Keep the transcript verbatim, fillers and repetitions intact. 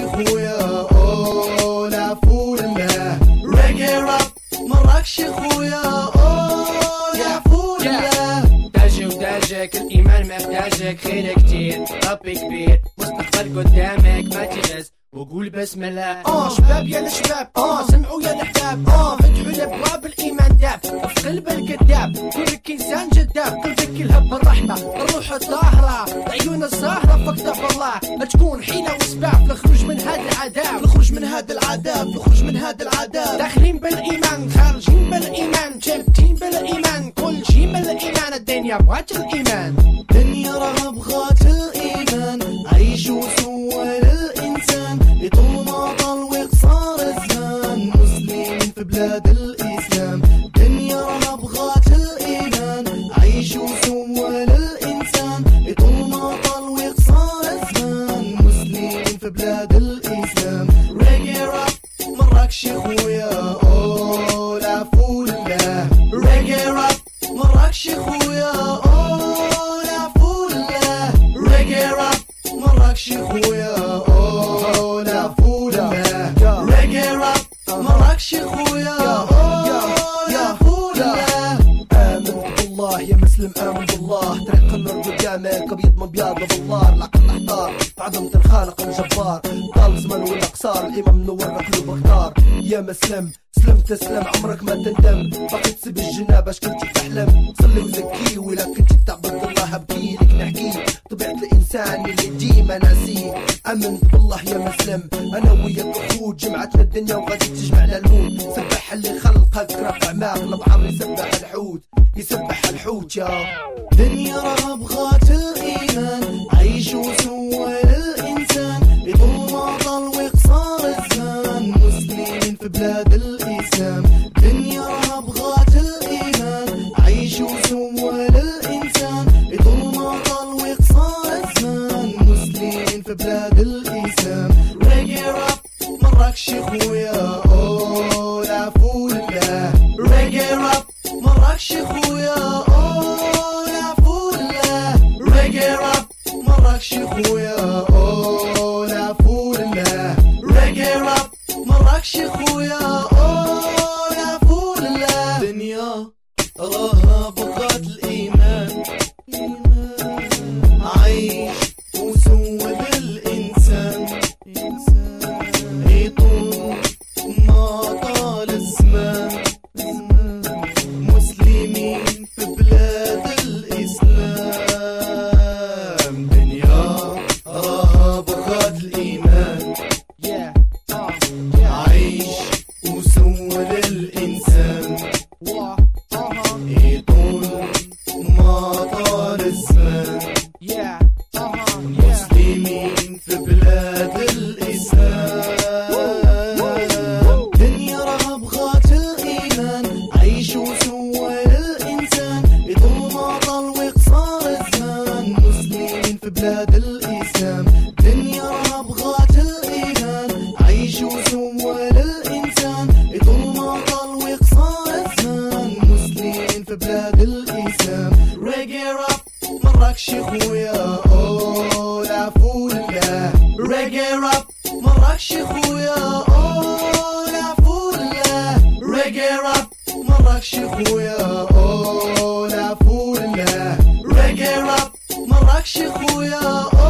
خويا اوه العفو لله. ريجي راب مراكش خويا اوه العفو لله. داجي وداجك الإيمان محتاجك، خير كتير ربي كبير مستقبل قدامك ما تغز وقول بسم الله. اه شباب يا الشباب اه سمعوا يا الاحباب اه فتحوا الابواب الايمان داب في قلب الكذاب، كونك انسان جذاب قلبك يلهب بالرحمه الروح الطاهره العيون الزاهره فاكتب الله تكون حيله وسباب للخروج من هذا العذاب نخرج من هذا العذاب نخرج من هذا العذاب. داخلين بالايمان خارجين بالايمان جابتين بالايمان كل شي من الايمان. الدنيا بغات الايمان الدنيا راه بغات الايمان. عيشوا سوا للانسان لطول ما طال وقصار الزمان. مسلمين في بلاد الاسلام الدنيا راه بغات الايمان. عيشوا سوا للانسان لطول ما طال وقصار الزمان. مسلمين في بلاد الاسلام. ريجي راب مراكش خويا اوه العفو لله. ريجي راب مراكش خويا اوه العفو لله. ريجي راب مراكش خويا اوه العفو لله. ريجي راب مراكش خويا اوه العفو لله. آمنت بالله يا مسلم آمن بالله. طريق النور قدامك ابيض من بياض بالله. العقل احتار عظمة الخالق الجبار. طال زمن ولا قصار الامام منور قلوب اختار. يا مسلم سلم تسلم عمرك ما تندم. باقي تسب الجنة باش كنتي تحلم. صلي وزكي ولا كنتي تعبد الله ابكي لك نحكي طبيعة الانسان اللي ديما ناسي. امنت بالله يا مسلم انا وياك اخوت جمعتنا الدنيا وغادي تجمعنا الموت. سبح اللي خلقك رفع ماء البحر يسبح الحوت يسبح الحوت. يا دنيا راه بغات الايمان. عيشوا سوا للانسان لطول ما طال وقصار الزمان. مسلمين في بلاد الاسلام دنيا راه بغات الايمان. عيشوا سوا للانسان لطول ما طال وقصار الزمان. مسلمين في بلاد الاسلام. ريجي راب مراكش خويا اوه العفو لله. ريجي راب مراكش خويا اوه العفو لله. ريجي راب مراكش خويا اوه العفو لله. ريجي راب مراكش خويا اوه العفو لله. دنيا راها بغات الايمان. عيش وسوى للانسان يطول ما طال الزمان. مسلمين في بلاد الاسلام دنيا راها بغات الايمان. عيش وسوى للانسان يطول ما طال الزمان. مسلمين في بلاد الاسلام دنيا راه بغات الايمان. عيشوا سوا للانسان لطول ما طال وقصار الزمان. مسلمين في بلاد الاسلام دنيا راه بغات الايمان. عيشوا سوا للانسان لطول ما طال وقصار الزمان. مسلمين في بلاد الاسلام. ريجي راب مراكش خويا اوه العفو لله. ريجي راب مراكش خويا اوه العفو لله. ريجي راب مراكش خويا اوه العفو لله. ريجي راب مراكش خويا